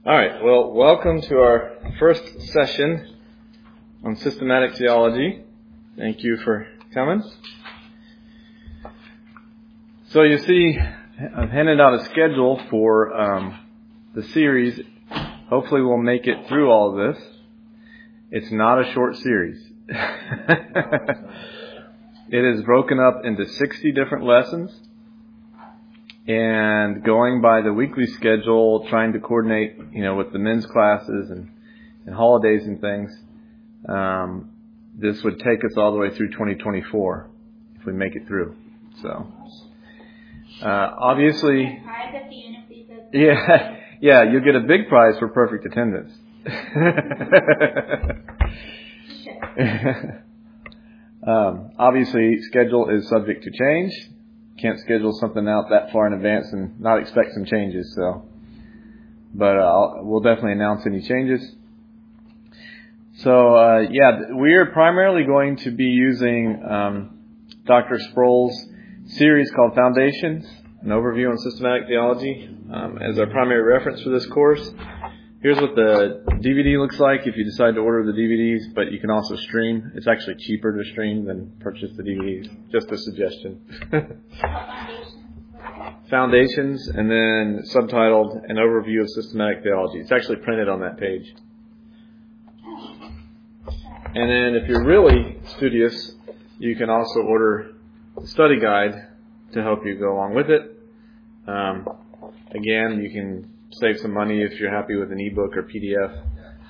All right, well, welcome to our first session on systematic theology. Thank you for coming. So you see, I've handed out a schedule for the series. Hopefully we'll make it through all of this. It's not a short series. It is broken up into 60 different lessons. And going by the weekly schedule, trying to coordinate, with the men's classes and holidays and things, this would take us all the way through 2024 if we make it through. So, obviously, yeah, you'll get a big prize for perfect attendance. Obviously, schedule is subject to change. Can't schedule something out that far in advance and not expect some changes. But we'll definitely announce any changes. So we are primarily going to be using Dr. Sproul's series called Foundations, an overview on systematic theology, as our primary reference for this course. Here's what the DVD looks like if you decide to order the DVDs, but you can also stream. It's actually cheaper to stream than purchase the DVDs. Just a suggestion. Foundations, and then subtitled An Overview of Systematic Theology. It's actually printed on that page. And then if you're really studious, you can also order the study guide to help you go along with it. Again, you can save some money if you're happy with an ebook or PDF.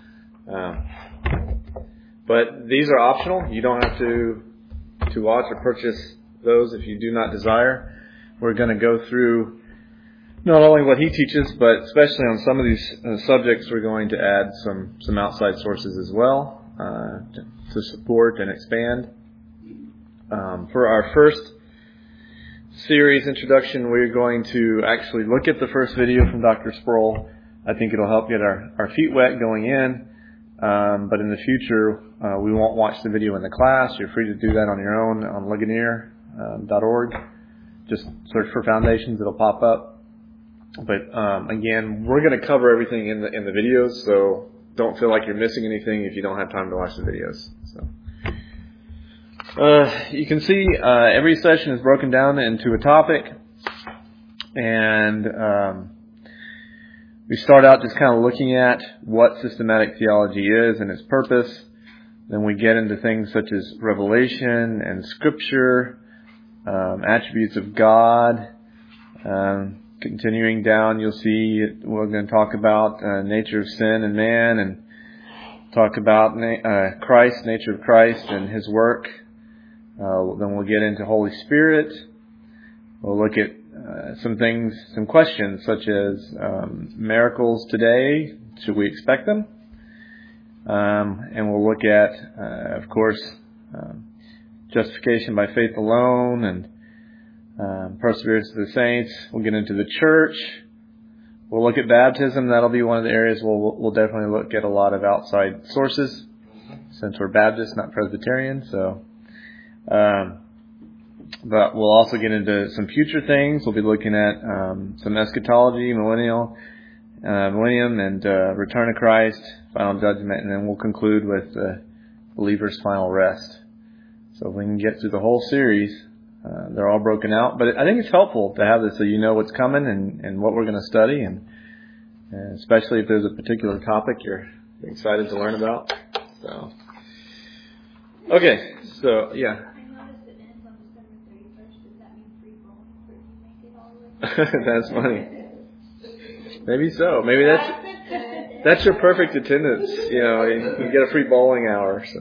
But these are optional. You don't have to watch or purchase those if you do not desire. We're going to go through not only what he teaches, but especially on some of these subjects, we're going to add some outside sources as well to support and expand. For our first series introduction, we're going to actually look at the first video from Dr. Sproul. I think it'll help get our feet wet going in. But in the future, we won't watch the video in the class. You're free to do that on your own on Ligonier.org. Just search for Foundations. It'll pop up. But again, we're going to cover everything in the videos, so don't feel like you're missing anything if you don't have time to watch the videos. So. You can see every session is broken down into a topic, and we start out just kind of looking at what systematic theology is and its purpose. Then we get into things such as revelation and scripture, attributes of God. Continuing down, you'll see we're going to talk about nature of sin and man, and talk about Christ, nature of Christ and His work. Then we'll get into Holy Spirit. We'll look at some questions such as miracles today. Should we expect them? And we'll look at, of course, justification by faith alone and perseverance of the saints. We'll get into the church. We'll look at baptism. That'll be one of the areas we'll definitely look at a lot of outside sources, since we're Baptist, not Presbyterian. So. But we'll also get into some future things. We'll be looking at some eschatology, millennium, and return of Christ, final judgment, and then we'll conclude with the believer's final rest. So if we can get through the whole series, they're all broken out. But I think it's helpful to have this so you know what's coming and what we're going to study, and especially if there's a particular topic you're excited to learn about. So, okay, so yeah. That's funny. Maybe so. Maybe that's your perfect attendance. You get a free bowling hour. So.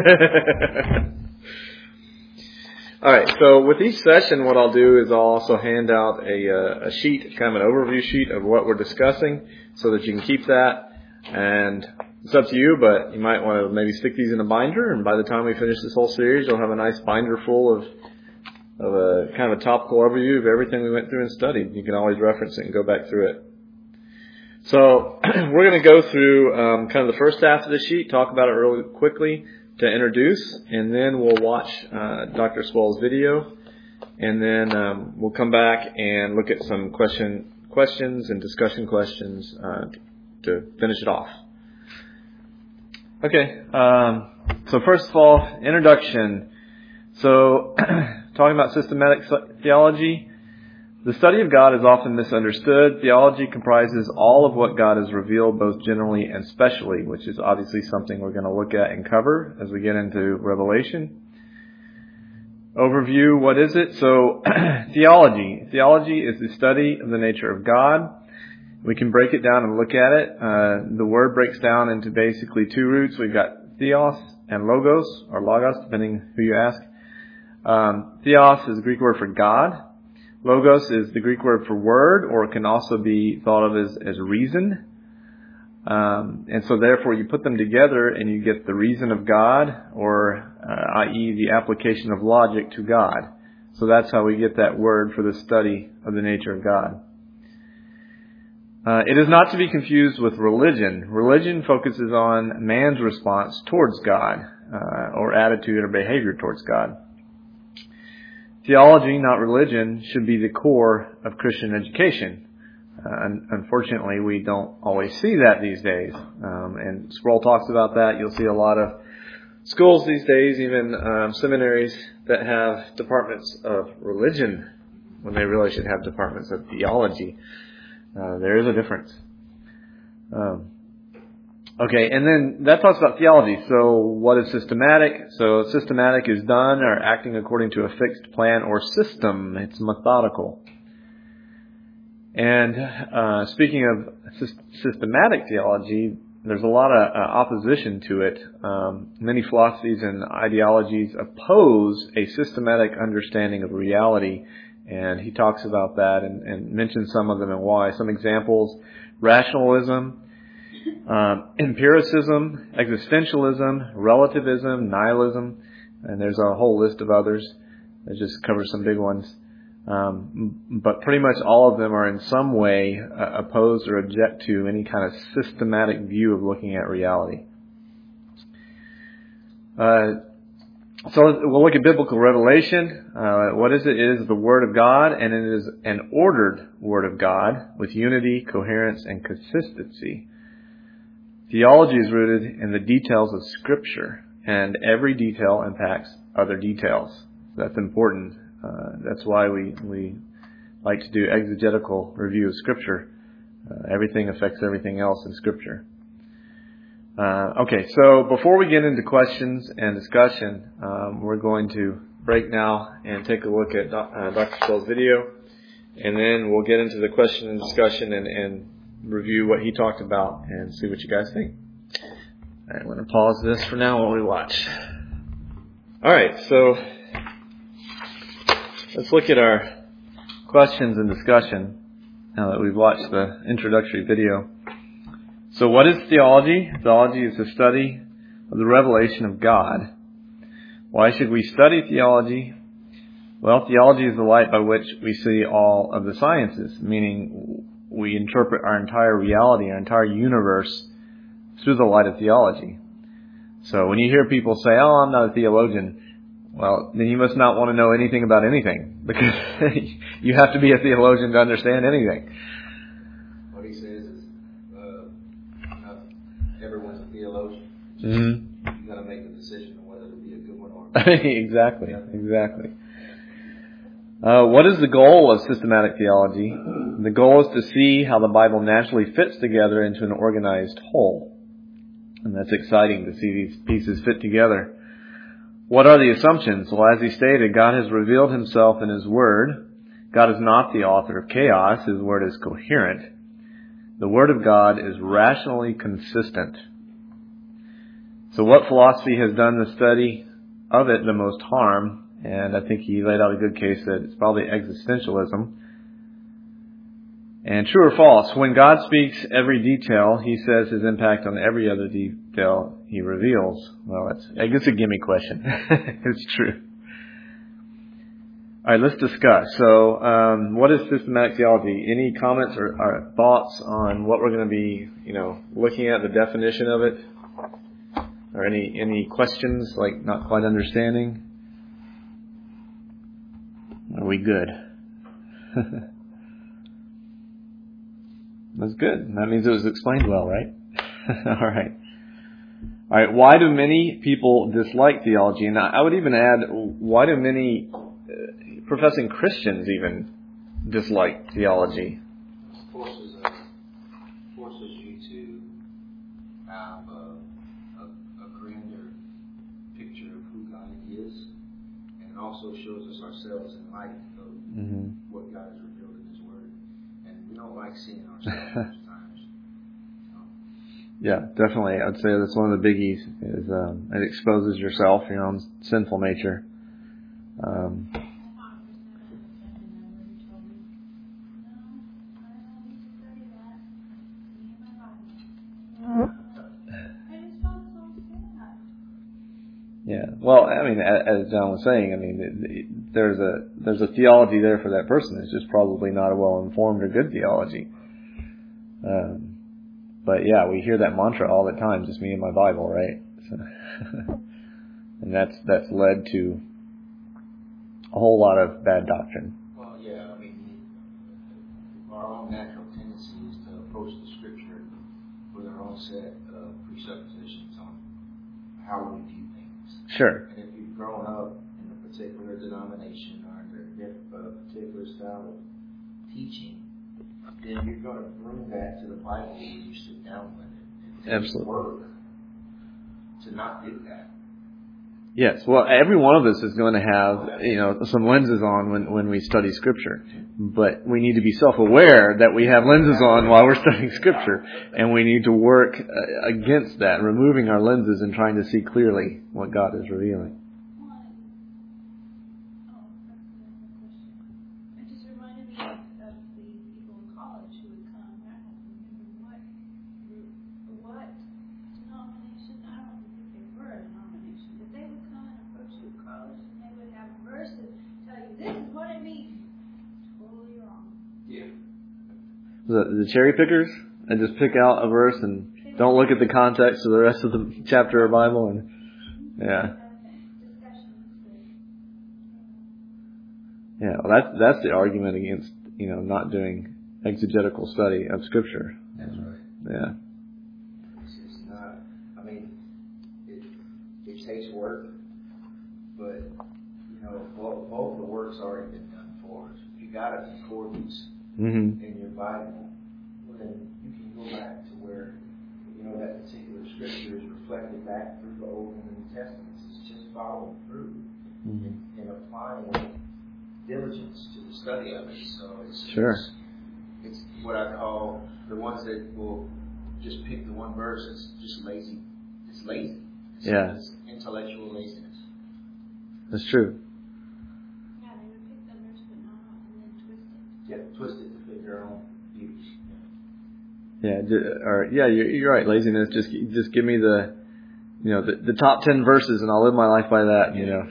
All right. So with each session, what I'll do is I'll also hand out a sheet, kind of an overview sheet of what we're discussing, so that you can keep that. And it's up to you, but you might want to maybe stick these in a binder, and by the time we finish this whole series, you'll have a nice binder full of a kind of a topical overview of everything we went through and studied. You can always reference it and go back through it. So we're going to go through kind of the first half of the sheet, talk about it really quickly to introduce, and then we'll watch Dr. Sproul's video, and then we'll come back and look at some questions and discussion questions to finish it off. Okay, so first of all, introduction. So, talking about systematic theology, the study of God is often misunderstood. Theology comprises all of what God has revealed, both generally and specially, which is obviously something we're going to look at and cover as we get into Revelation. Overview, what is it? So, theology. Theology is the study of the nature of God. We can break it down and look at it. The word breaks down into basically two roots. We've got theos and logos, or logos, depending who you ask. Theos is the Greek word for God. Logos is the Greek word for word, or it can also be thought of as reason. And so therefore you put them together and you get the reason of God, or i.e. the application of logic to God. So that's how we get that word for the study of the nature of God. It is not to be confused with religion. Religion focuses on man's response towards God, or attitude or behavior towards God. Theology, not religion, should be the core of Christian education. Unfortunately, we don't always see that these days. And Sproul talks about that. You'll see a lot of schools these days, even seminaries, that have departments of religion when they really should have departments of theology. There is a difference. Okay, and then that talks about theology. So what is systematic? So systematic is done or acting according to a fixed plan or system. It's methodical. And speaking of systematic theology, there's a lot of opposition to it. Many philosophies and ideologies oppose a systematic understanding of reality. And he talks about that and mentions some of them and why. Some examples: rationalism, empiricism, existentialism, relativism, nihilism, and there's a whole list of others. I just cover some big ones. But pretty much all of them are in some way opposed or object to any kind of systematic view of looking at reality. So we'll look at biblical revelation. What is it? It is the Word of God, and it is an ordered Word of God with unity, coherence, and consistency. Theology is rooted in the details of Scripture, and every detail impacts other details. So that's important. That's why we like to do exegetical review of Scripture. Everything affects everything else in Scripture. Okay, so before we get into questions and discussion, we're going to break now and take a look at Dr. Sproul's video, and then we'll get into the question and discussion and review what he talked about and see what you guys think. All right, I'm going to pause this for now while we watch. All right, so let's look at our questions and discussion now that we've watched the introductory video. So what is theology? Theology is the study of the revelation of God. Why should we study theology? Well, theology is the light by which we see all of the sciences, meaning we interpret our entire reality, our entire universe, through the light of theology. So when you hear people say, "Oh, I'm not a theologian," well, then you must not want to know anything about anything, because you have to be a theologian to understand anything. What he says is, not everyone's a theologian. Mm-hmm. You got to make the decision on whether to be a good one or not. Exactly. What is the goal of systematic theology? The goal is to see how the Bible naturally fits together into an organized whole. And that's exciting to see these pieces fit together. What are the assumptions? Well, as he stated, God has revealed himself in his word. God is not the author of chaos. His word is coherent. The word of God is rationally consistent. So what philosophy has done the study of it the most harm? And I think he laid out a good case that it's probably existentialism. And true or false, when God speaks every detail, he says his impact on every other detail he reveals. Well, I guess a gimme question. It's true. All right, let's discuss. So, what is systematic theology? Any comments or thoughts on what we're going to be, looking at, the definition of it? Or any questions, like not quite understanding? Are we good? That's good. That means it was explained well, right? All right. All right. Why do many people dislike theology? And I would even add, why do many professing Christians even dislike theology? Forces you to have a grander picture of who God is, and it also shows us ourselves in light of what God has revealed in His Word. And we don't like seeing ourselves most times. Yeah, definitely. I'd say that's one of the biggies. Is it exposes yourself, your own sinful nature. Yeah. Well, I mean, as John was saying, I mean, there's a theology there for that person. It's just probably not a well-informed or good theology. But yeah, we hear that mantra all the time, just me and my Bible, right? So and that's led to a whole lot of bad doctrine. Well, yeah, I mean, our own natural tendency is to approach the Scripture with our own set of presuppositions on how we view things. Sure. And if you've grown up in a particular denomination or under a particular style of teaching, then you're going to bring that to the Bible when you sit down with it. It takes work to not do that. Yes, well, every one of us is going to have, some lenses on when we study Scripture. But we need to be self-aware that we have lenses on while we're studying Scripture. And we need to work against that, removing our lenses and trying to see clearly what God is revealing. It just reminded me of the people in college who would come. I don't remember what denomination. I don't think they were a denomination, but they would come and approach you at college, and they would have a verse and tell you, "This is what it means." Totally wrong. Yeah. The cherry pickers, and just pick out a verse and don't look at the context of the rest of the chapter or Bible, and yeah. Yeah, well, that's the argument against, not doing exegetical study of Scripture. That's right. Yeah. It's not, I mean, it takes work, but, both the work's already been done for us. If you got a concordance in your Bible, well, then you can go back to where, that particular Scripture is reflected back through the Old and New Testaments. It's just following through and applying diligence to the study of it. So it's what I call the ones that will just pick the one verse. It's just lazy. It's lazy. It's intellectual laziness. That's true. Yeah, they would pick the verse but not and then twist it. Yeah, twist it to fit their own views. You're right. Laziness. Just give me the top 10 verses, and I'll live my life by that.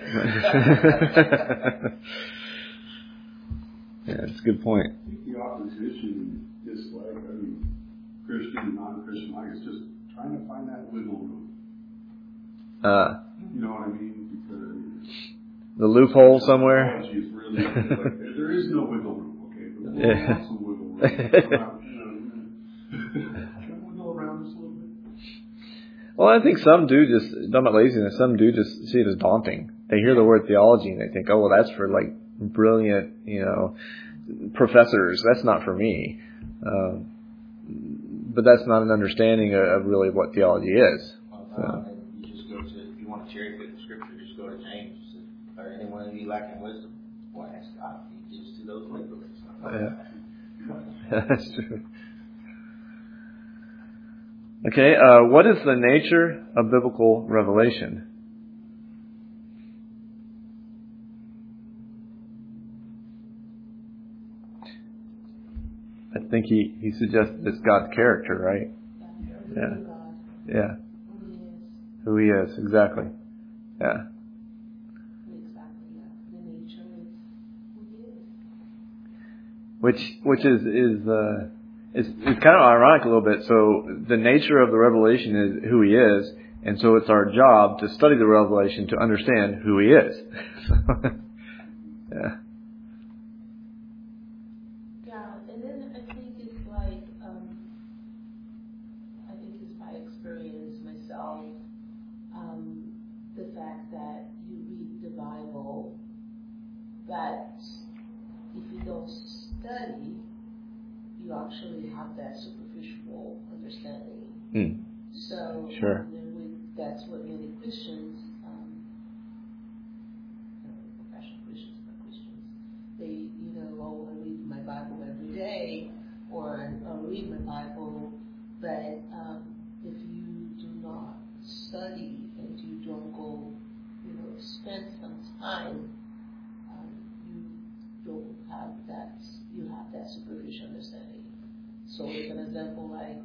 Yeah, that's a good point. I think the opposition is Christian, non-Christian, it's just trying to find that wiggle room. You know what I mean? Because the loophole somewhere. Is really there is no wiggle room. Okay, but we want some wiggle room. Wiggle around just a little bit. Well, I think some do talking about laziness. Some do just see it as daunting. They hear the word theology and they think, oh, well, that's for brilliant, professors. That's not for me. But that's not an understanding of really what theology is. You just go to, if you want to cherry pick the Scripture, just go to James. Are anyone of you lacking wisdom? Well, ask God. He gives to those liberally. That's true. Okay, what is the nature of biblical revelation? I think he suggested it's God's character, right? Yeah. Who He is, exactly. Yeah. The nature of who He Which is. is kind of ironic a little bit. So the nature of the revelation is who He is, and so it's our job to study the revelation to understand who He is. Yeah. Yeah, and then I think it's like fact that you read the Bible, but if you don't study, you actually have that superficial understanding. Mm. So Sure. that's what many Christians, professional Christians, not Christians, they, I read my Bible every day, or I read my Bible, but if you do not study and you don't go, spend some time, you don't have that, you have that superficial understanding. So as an example, like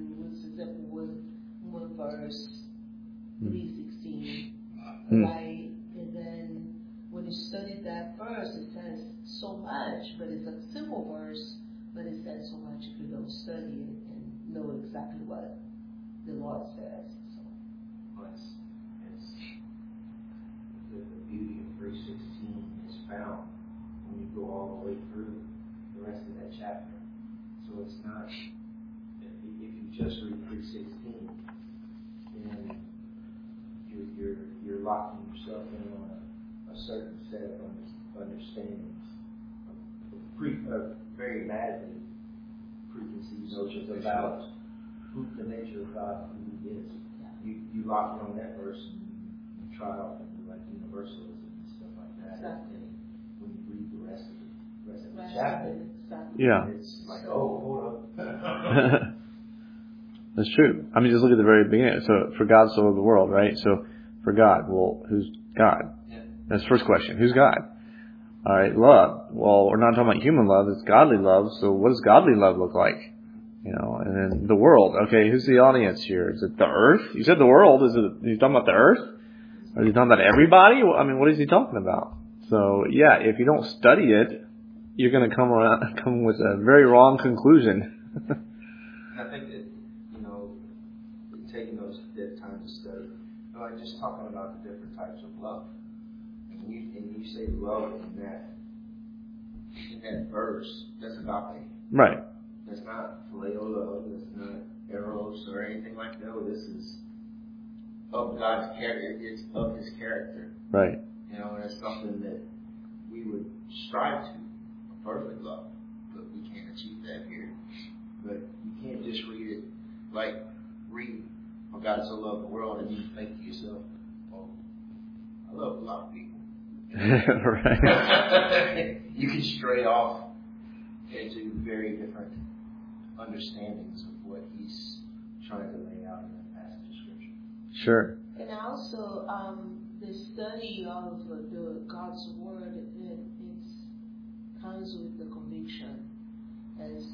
one verse, 3:16, right? And then when you study that verse, it says so much, but it's a simple verse, but it says so much if you don't study it and know exactly what the Lord says. So. It's the beauty of 3:16 is found when you go all the way through the rest of that chapter. So it's not, if you just read 3:16, then you're locking yourself in on a certain set of understandings, very badly preconceived notions about the nature of God, who He is. You lock in on that verse and you try off into like universalism and stuff like that. Exactly. And when you read the rest of the chapter, Yeah. it's like, hold up. That's true. I mean, just look at the very beginning. So, for God so loved the world, right? So, for God, well, who's God? Yeah. That's the first question. Who's God? All right, love. Well, we're not talking about human love. It's godly love. So, what does godly love look like? And then the world. Okay, who's the audience here? Is it the earth? You said the world. Is he talking about the earth? Or is he talking about everybody? I mean, what is he talking about? So, yeah, if you don't study it, you're going to come with a very wrong conclusion. I think that, taking that time to study, like just talking about the different types of love. And you say love in that verse, that's agape. Right. That's not phileo love, that's not eros or anything like that. No, this is of God's character, it's of His character. Right. And that's something that we would strive to, a perfect love, but we can't achieve that here. But you can't just read it read for God so loved the world and you think to yourself, well, I love a lot of people. Right. You can stray off into very different understandings of what He's trying to lay out in that passage of Scripture. Sure. And also, the study of God's Word, it comes with the conviction. As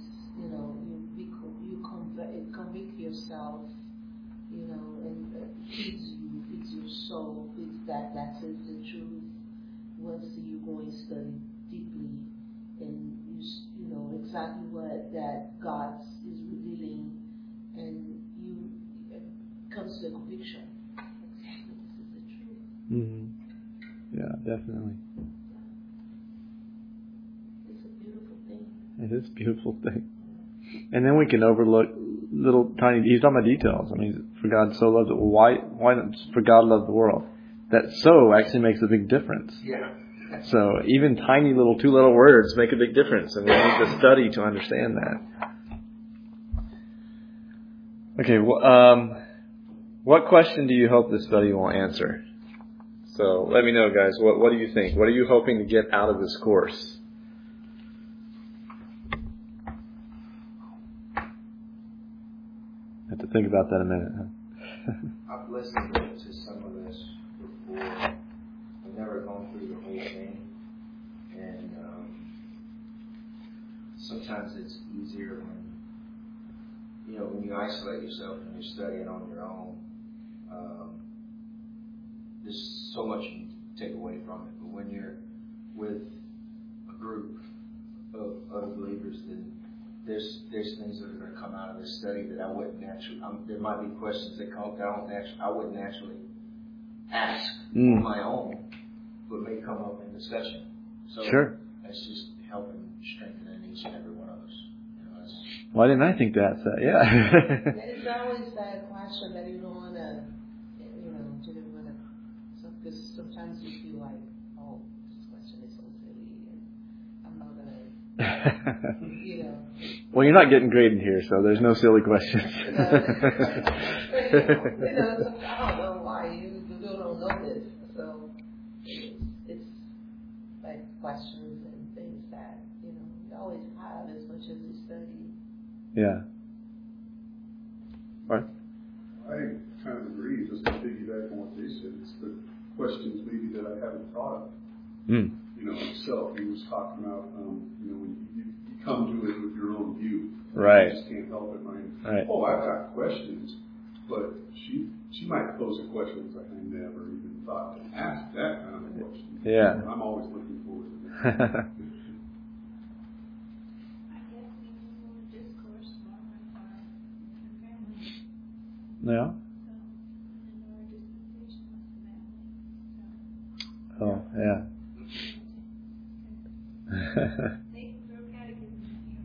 you convict yourself, and it feeds your soul, feeds that is the truth. Once you go and study deeply, and you know exactly what that God is revealing, and it comes to a conviction. Exactly, this is the truth. Mm-hmm. Yeah, definitely. It's a beautiful thing. It is a beautiful thing. And then we can overlook little tiny, he's talking about details. I mean, for God so loved it. Why not for God loved the world? That so actually makes a big difference. Yeah. So even tiny little 2 little words make a big difference, and we need to study to understand that. Okay, what question do you hope this study will answer? So let me know, guys. What do you think? What are you hoping to get out of this course? I have to think about that a minute. Huh? I've listened to some of this before. I've never gone through the whole thing, and sometimes it's easier when you isolate yourself and you're studying on your own. There's so much you take away from it, but when you're with a group of other believers, then there's things that are going to come out of this study that I wouldn't naturally. There might be questions that come that I wouldn't naturally ask on my own, but may come up in discussion. So sure. That's just helping strengthening each and every one of us. Why didn't I think that? Yeah. There's always that question that you don't want to, because sometimes you feel like, oh, this question is so silly, and I'm not gonna, you know. Well, you're not getting graded here, so there's no silly questions. You know, so I don't know why you don't know this. So it's like questions and things that, you know, you always have as much as you study. Yeah. Right. I kind of agree, just to piggyback on what they said. It's the questions maybe that I haven't thought of. Mm. You know, myself, he was talking about, you know, when you come to it with your own view. Right. You just can't help it. Right. Oh, I've got questions, but she might pose a question that I never even thought to ask that kind of a question. Yeah. I'm always looking forward to that. I guess we need more discourse more with our family. Yeah. So, and more dispensation with the family. Oh, yeah. They can throw catechism at you.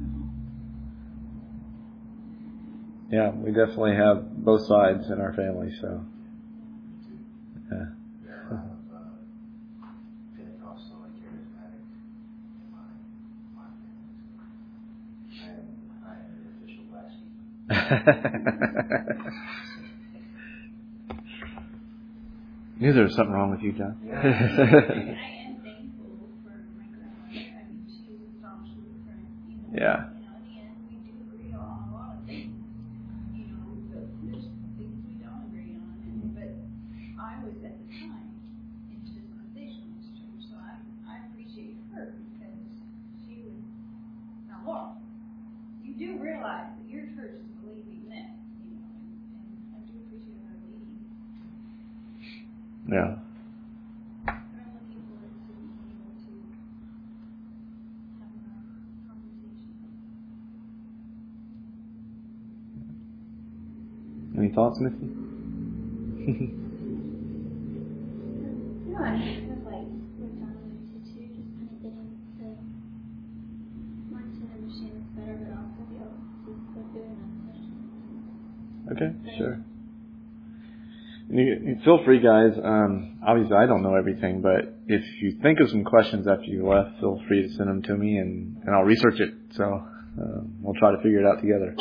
Yeah, we definitely have both sides in our family, so. Yeah. There are a lot of Pentecostal and charismatic in my family. I am the official black sheep. Knew there was something wrong with you, John. I am thankful for my grandmother. I mean, she was a staunch Lutheran. Yeah. You know, in the end, we do agree on a lot of things. You know, but there's things we don't agree on. But I was at the time in dispensationalist church, so I appreciate her because she would. Now, Laura, you do realize that your church is believing this, you know, and I do appreciate her leading. Yeah. I'm looking forward to being able to have a conversation. Any thoughts, Missy? No, I feel like we're talking to just kind of getting to want to understand this better, but also be able to go through and ask questions. Okay, sure. You feel free, guys. Obviously, I don't know everything, but if you think of some questions after you left, feel free to send them to me, and I'll research it. So we'll try to figure it out together.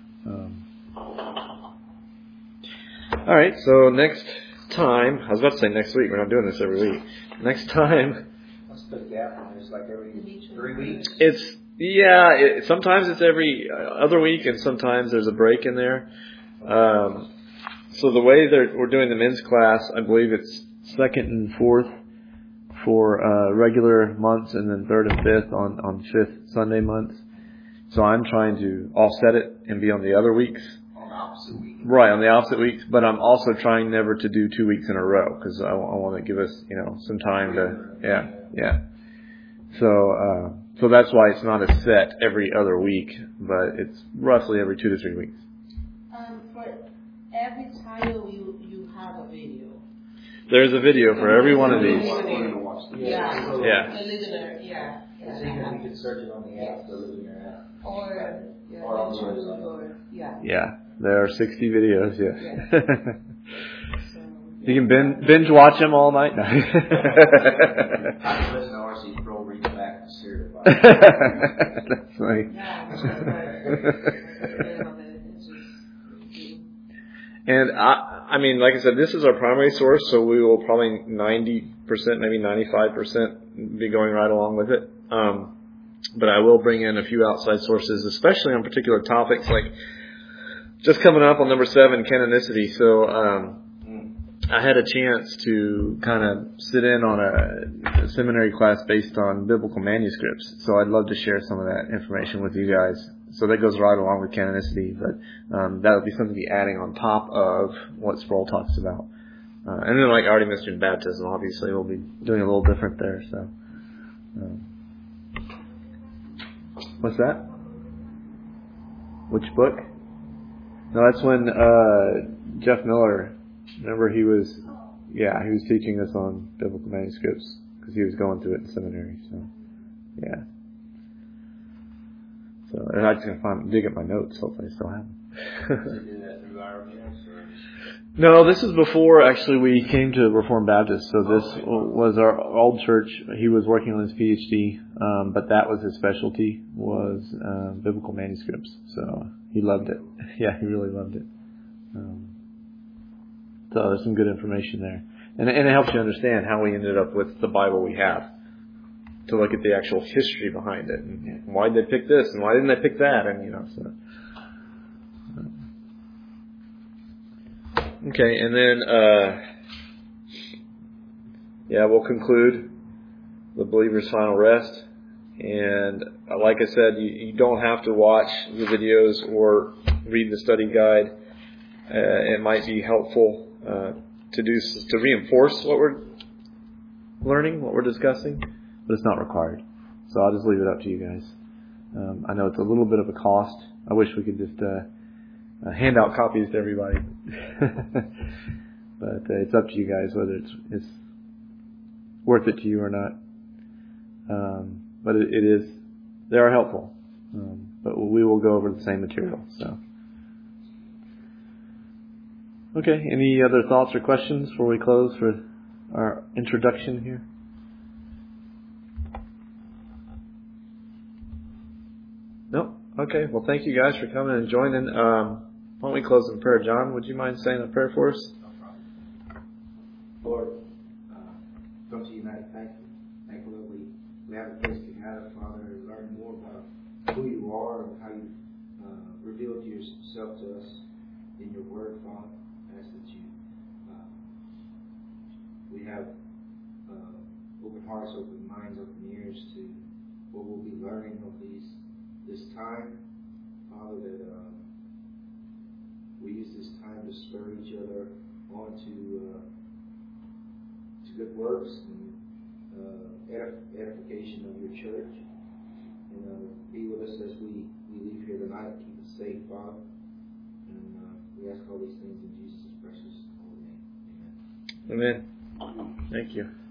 All right. So next time, I was about to say next week. We're not doing this every week. Next time, What's the gap? It's like every 3 weeks. sometimes it's every other week, and sometimes there's a break in there. So the way that we're doing the men's class, I believe it's 2nd and 4th for regular months, and then 3rd and 5th on 5th Sunday months. So I'm trying to offset it and be on the other weeks. On the opposite week. Right, on the opposite weeks. But I'm also trying never to do 2 weeks in a row because I want to give us, some time to, yeah. So that's why it's not a set every other week, but it's roughly every 2 to 3 weeks. For every title, you have a video. There's a video for every one of these. Yeah. Yeah. The listener, yeah. So you can search it on the app, the listener app. Or Or on the YouTube, website. or Yeah, there are 60 videos, yes. So, You can binge watch them all night. I can listen to R.C. Sproul read back and serial. That's funny. And I mean, like I said, this is our primary source, so we will probably 90%, maybe 95% be going right along with it. But I will bring in a few outside sources, especially on particular topics, like just coming up on number 7, canonicity. So I had a chance to kind of sit in on a seminary class based on biblical manuscripts. So I'd love to share some of that information with you guys. So that goes right along with canonicity, but that would be something to be adding on top of what Sproul talks about. And then, like I already mentioned, baptism, obviously, we'll be doing a little different there. So, what's that? Which book? No, that's when Jeff Miller, remember he was teaching us on biblical manuscripts because he was going through it in seminary. So, yeah. So, and I just gotta dig up my notes. Hopefully, I still have them. Does he do that through our environment, or? No, this is before actually we came to Reformed Baptist. So this was our old church. He was working on his PhD, but that was his specialty, was biblical manuscripts. So he loved it. Yeah, he really loved it. So there's some good information there. And it helps you understand how we ended up with the Bible we have. To look at the actual history behind it. And why did they pick this? And why didn't they pick that? And, so. Okay, and then, we'll conclude the believer's final rest. And like I said, you don't have to watch the videos or read the study guide. It might be helpful to reinforce what we're learning, what we're discussing, but it's not required. So I'll just leave it up to you guys. I know it's a little bit of a cost. I wish we could just hand out copies to everybody. But it's up to you guys whether it's worth it to you or not. But it is. They are helpful. But we will go over the same material. So. Okay. Any other thoughts or questions before we close for our introduction here? No? Okay. Well, thank you guys for coming and joining. Why don't we close in prayer? John, would you mind saying a prayer for us? No problem. Lord, come to you tonight. Thankful that we have a place to gather, Father, and learn more about who you are and how you revealed yourself to us in your word, Father. I ask that we have open hearts, open minds, open ears to what we'll be learning of this time, Father, that we use this time to spur each other on to good works and edification of your church. And be with us as we leave here tonight. Keep us safe, Father. And we ask all these things in Jesus' precious holy name. Amen. Amen. Thank you.